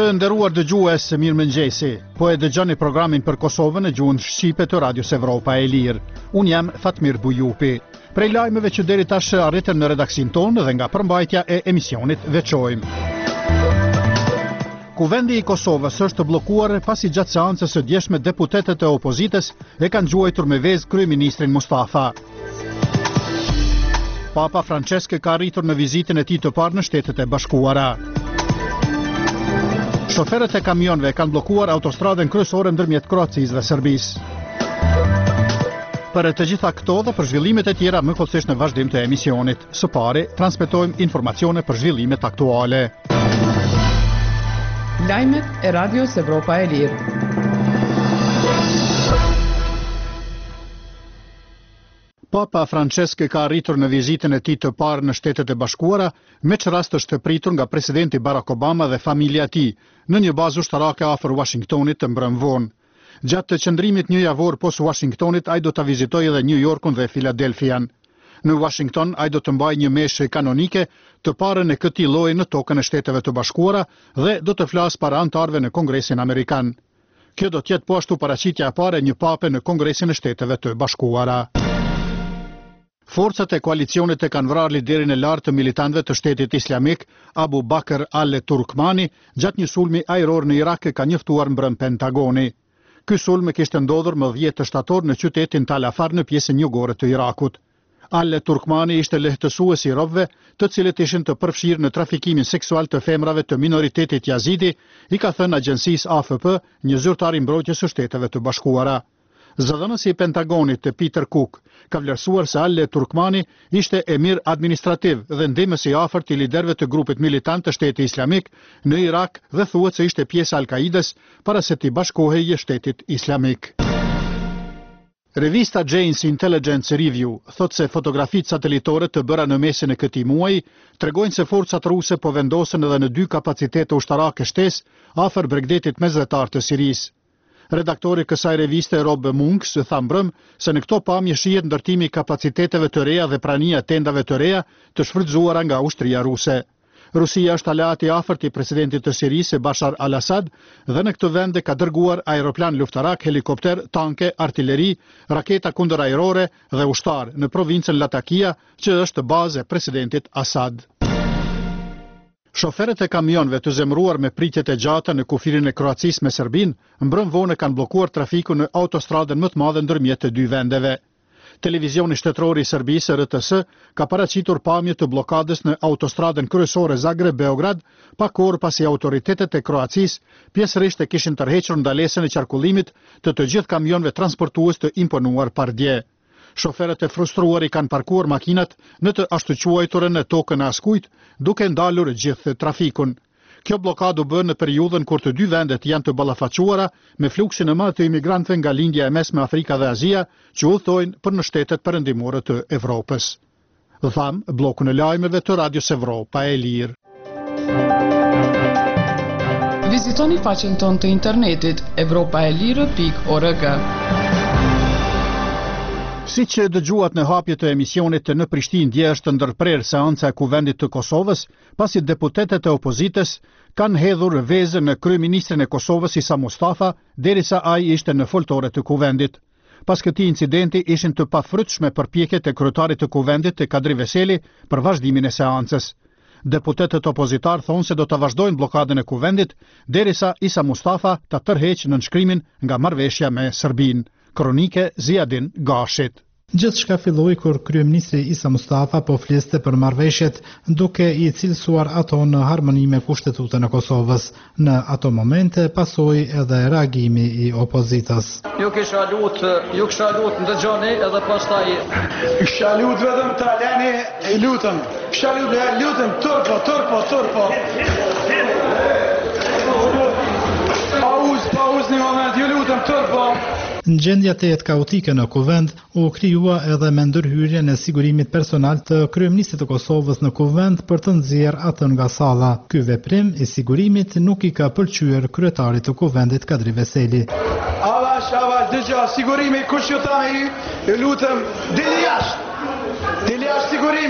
Të nderuar dëgjues, mirëmëngjesi. Po e dëgjoni programin për Kosovën në gjuhën shqipe të Radios Evropa e Lirë. Unë jam Fatmir Bujupi. Prej lajmeve që deri tash arritën në redaksin tonë dhe nga përmbajtja e emisionit veçojmë. Kuvendi i Kosovës është bllokuar pasi gjatë seancës së djeshme deputetët e opozitës e kanë gjuajtur me vezë kryeministrin Mustafa. Papa Francesc ka arritur në vizitën e tij të parë në Shtetet e Bashkuara. Shoferët e kamionëve kanë bllokuar autostradën kryesore ndërmjet Kroacisë dhe Serbisë. Për të gjitha këto dhe për zhvillimet e tjera më kollësisht në vazhdim të emisionit. Së pari, transmetojmë informacione për zhvillimet aktuale. Lajmet e Radios Evropa e Lirë. Papa Francesc ka arritur në vizitën e tij të parë në Shtetet e Bashkuara, me që rast është pritur nga presidenti Barack Obama dhe familja e tij, në një bazë ushtarake afër Washingtonit të mbrëm vonë. Gjatë të qëndrimit një javor pos Washingtonit, ai do ta vizitojë edhe New Yorkun dhe Filadelfian. Në Washington, ai do të mbajë një meshë kanonike të parën e këtij lloji në tokën e Shteteve të Bashkuara dhe do të flasë para anëtarëve në Kongresin Amerikan. Kjo do të jetë po ashtu paraqitja e parë e një pape në Kongresin e Shteteve të Bashkuara. Forcat e koalicionit e kanë vrarë liderin e lartë të militantëve të Shtetit Islamik, Abu Bakr al-Turkmani, gjatë një sulmi ajror në Irak, ka njoftuar mbrëm Pentagoni. Ky sulm kishte ndodhur më 10 shtator në qytetin Tal Afar në pjesën jugore të Irakut. Al-Turkmani ishte lehtësues i robëve, të cilët ishin të përfshirë në trafikimin seksual të femrave të minoritetit Yazidi, i ka thënë agjencisë AFP, një zyrtar i mbrojtjes së Shteteve të Bashkuara. Zëdhënësi i Pentagonit të Peter Cook ka vlerësuar se al-Turkmani ishte emir administrativ dhe ndihmës i afërt i liderëve të grupit militant të Shtetit Islamik në Irak dhe thuhet se ishte pjesë e Al-Qaidës para se t'i bashkohej Shtetit Islamik. Revista Jane's Intelligence Review thot se fotografitë satelitore të bëra në mesin e këtij muaji tregojnë se forcat ruse po vendosen edhe në 2 kapacitete ushtarake shtesë afër Bregdetit mesdhetar të Sirisë. Redaktori kësaj reviste Rob Munks tha mbrëm se në këto pamje shihet ndërtimi i kapaciteteve të reja dhe prania tendave të reja të shfrytzuara nga ushtria ruse. Rusia është aleat i afërt i presidentit të Sirisë Bashar al-Assad dhe në këtë vend ka dërguar aeroplan luftarak, helikopter, tanke, artilleri, raketa kundërajrore dhe ushtar në provincën Latakia, që është bazë e presidentit Assad. Shoferët e kamionëve të zemëruar me pritjet e gjata në kufirin e Kroacisë me Serbinë, mbrëm vonë kanë bllokuar trafikun në autostradën më të madhe ndërmjet të 2 vendeve. Televizioni shtetëror i Serbisë RTS ka paraqitur pamje të bllokadës në autostradën kryesore Zagreb-Beograd, pak orë pasi autoritetet e Kroacisë pjesërisht e kishin tërhequr ndalesën e qarkullimit të gjithë kamionëve transportues të imponuar pardje. Shoferët e frustruar i kanë parkuar makinat në të ashtuquajturën e tokën e askujt, duke ndalur gjithë trafikun. Kjo blokadë u bë në periudhën kur të 2 vendet janë të ballafaquara me fluksin e madh të imigrantëve nga lindja e mesme Afrika dhe Azia, që udhtojnë për në shtetet perëndimore të Evropës. Tham bllokun e lajmeve të Radios Evropa e Lirë. Vizitoni faqen tonë të internetit evropaelire.org. Si që dëgjuat në hapje të emisionit në Prishtinë dje është ndërprerë seanca e Kuvendit të Kosovës, pasi deputetet e opozitës kanë hedhur vezë në kryeministrin e Kosovës Isa Mustafa, derisa ai ishte në foltore të Kuvendit. Pas këtij incidenti ishin të pafrytshme përpjekjet e kryetarit të Kuvendit të Kadri Veseli për vazhdimin e seancës. Deputetët opozitar thonë se do të vazhdojnë blokadën e Kuvendit, derisa Isa Mustafa ta tërheqë nënshkrimin nga marrëveshja me Serbinë. Kronike Ziadin Gashit. Gjithçka filloi kur kryeministri Isa Mustafa po fliste për marrëveshjet, duke i cilësuar ato në harmoni me Kushtetutën e Kosovës. Në ato momente pasoi edhe reagimi i opozitës. Ju kisha lut ndëgjoni edhe pastaj kisha lut vetëm Taljani, e lutem. Kisha lutem turpo. Pauz një moment, ju lutem turpo. Në gjendja të jetë kaotike në Kuvend, u krijua edhe me ndërhyrjen e sigurimit personal të kryeministit të Kosovës në Kuvend për të nxjerrë atë nga salla. Ky veprim i sigurimit nuk i ka pëlqyer kryetarit të Kuvendit Kadri Veseli. Avash, dëgjo, sigurimi, kush ju tha me ju lutem, dili jashtë sigurimi.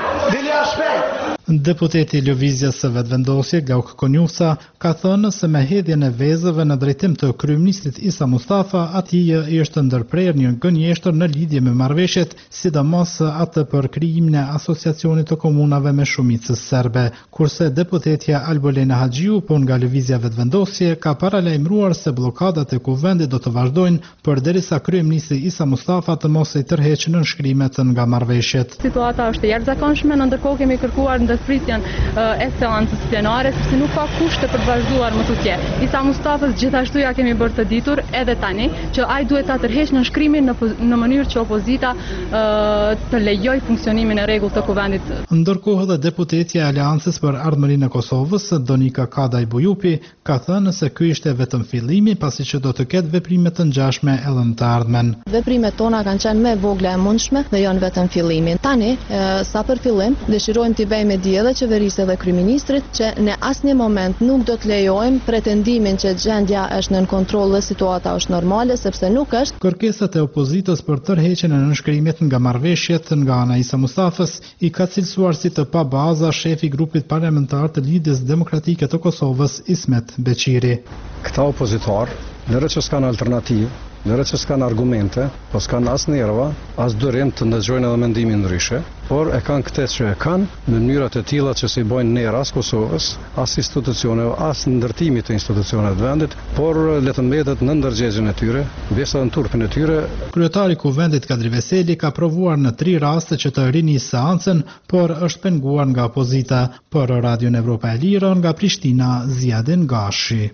Dilja shpejt. Deputeti i Lëvizjes së Vetëvendosje Glauk Konjusa ka thënë se me hedhjen e vezëve në drejtim të kryeministrit Isa Mustafa, atij i është ndërprer një gënjeshtër në lidhje me marrëveshjet, sidomos atë për krijimin e asociacionit të komunave me shumicë serbe, kurse deputetja Albolena Haxhiu, po nga Lëvizja Vetëvendosje, ka paralajmëruar se bllokadat e kuvendit do të vazhdojnë përderisa kryeministri Isa Mustafa të mos i tërheqë nënshkrimet nga marrëveshjet. Situata është e jashtëzakonshme, ndërkohë kemi kërkuar ndërpritjen e seancës plenare, sepse nuk ka kushte për të vazhduar më tutje. Isa Mustafës gjithashtu ja kemi bërë të ditur edhe tani që ai duhet ta tërheqë nënshkrimin në mënyrë që opozita të lejojë funksionimin e rregullt të kuvendit. Ndërkohë dhe deputetja e Aleancës për Ardhmërinë e Kosovës, Donika Kadaj Bujupi, ka thënë se ky ishte vetëm fillimi, pasi që do të ketë veprime të ngjashme edhe në të ardhmen. Veprimet tona kanë qenë më vogla e mundshme dhe janë vetëm fillimi. Tani, sa për fillim, dëshirojmë t'i bëjmë dia dhe qeverisë dhe kryeministrit që në asnjë moment nuk do të lejojmë pretendimin që gjendja është nën kontroll dhe situata është normale, sepse nuk është. Kërkesat e opozitës për tërheqjen e nënshkrimit nga marrëveshjet nga ana Isa Mustafës i ka cilësuar si të pabaza shefi i grupit parlamentar të Lidhjes Demokratike të Kosovës, Ismet Beqiri. Këta opozitar, nëse që s'kan alternativë, nëse që s'kan argumente, po s'kan as nerva, as durim të ndëgjojnë edhe mendimin ndryshe, por e kanë këtë që e kanë në mënyrat e tilla që si bojnë ner as Kosovës, as institucioneve, as ndërtimit të institucioneve të vendit, por le të mbetet në ndërgjegjjen e tyre, mbesa në turpin e tyre. Kryetari i kuvendit Kadri Veseli ka provuar në 3 raste që të rinisë seancën, por është penguar nga opozita. Për Radion Evropa e Lirë nga Prishtina, Ziadin Gashi.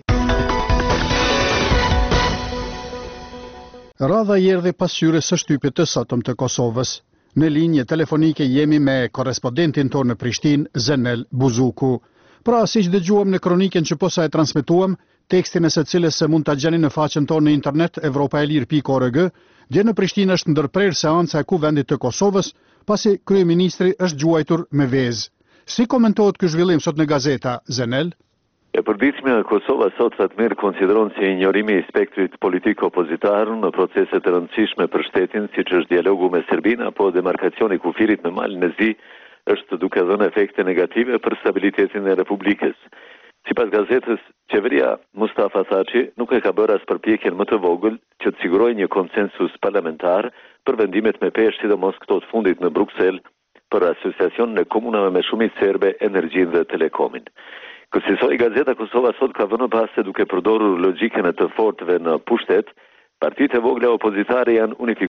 Radha i erdhi pas hyrjes së shtypit të sotëm të Kosovës. Në linje telefonike jemi me korrespondentin tonë në Prishtinë, Zenel Buzuku. Pra, siç dëgjuam në kroniken që posa e transmetuam, tekstin e së cilës mund ta gjeni në faqen tonë në internet evropaelir.org, dje në Prishtinë është ndërprer seanca e kuvendit të Kosovës, pasi kryeministri është gjuajtur me vezë. Si komentohet ky zhvillim sot në gazeta, Zenel? E përditshmja e Kosovës sot fatmirë konsideron si injorimi i spektrit politik opozitar në procese të rëndësishme për shtetin, siç është dialogu me Serbinë apo demarkacioni i kufirit në malin e Zi, është duke dhënë efekte negative për stabilitetin e Republikës. Sipas gazetës, qeveria Mustafa Thaçi nuk e ka bërë as përpjekjen më të vogël që të sigurojë një konsensus parlamentar për vendimet me peshë, sidomos këto të fundit në Bruksel për asociacionin e komunave me shumicë serbe, energjinë dhe telekomin. Kësaj gazeta Kosova sot ka vënë pas se duke përdorur logjikën e të fortëve në pushtet, partitë e vogla opozitare janë unifikuar